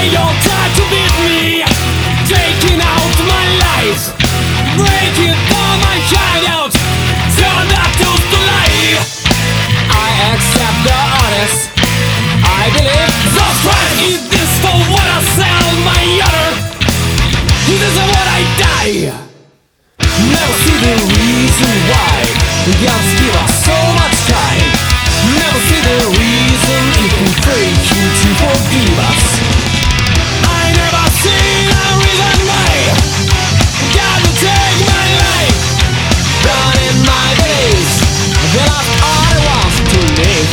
way you're trying to beat me, taking out my life, breaking all my hideout, turn that truth to lie. I accept the honest, I believe those crimes. Is this for what I sell my honor? Is this for what I die? Never see the reason why gods give us so much time. Never see the reason if we pray Him to forgive us. I never see the reason why God will take my life, down in my days. The last all I want to live.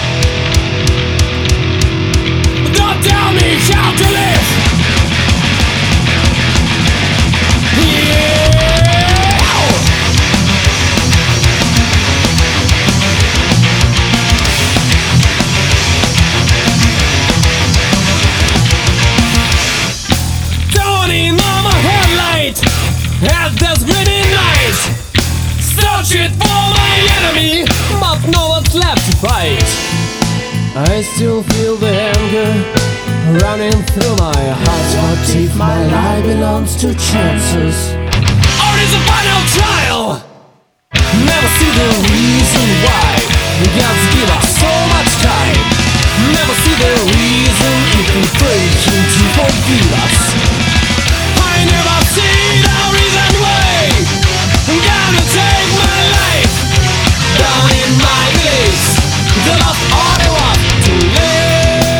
Don't tell me how to live. At this grinning light, searching for my enemy, but no one's left to fight. I still feel the anger running through my heart. What if my life belongs to chances, or is a final trial? Never see the reason why gods give us so much time. Never see the reason if we pray Him to forgive us. I never see the reason why God will take my life, down in my days. The last all I want to live.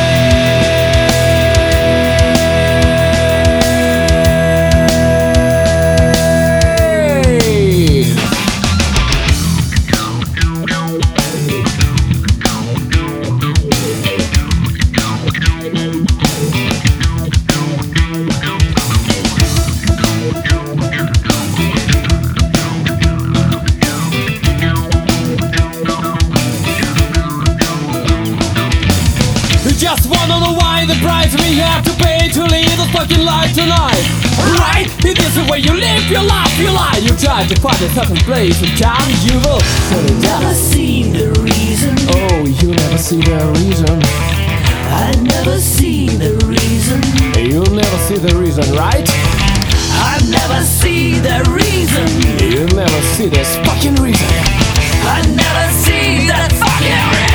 Just wanna know why the price we have to pay to live this fucking life tonight. Right? It is the way you live your life, you lie. You try to find a certain place and time you will never see the reason. Oh, you never see the reason. I never see the reason. You never see the reason, right? I never see the reason. You never see this fucking reason. I never see that fucking reason.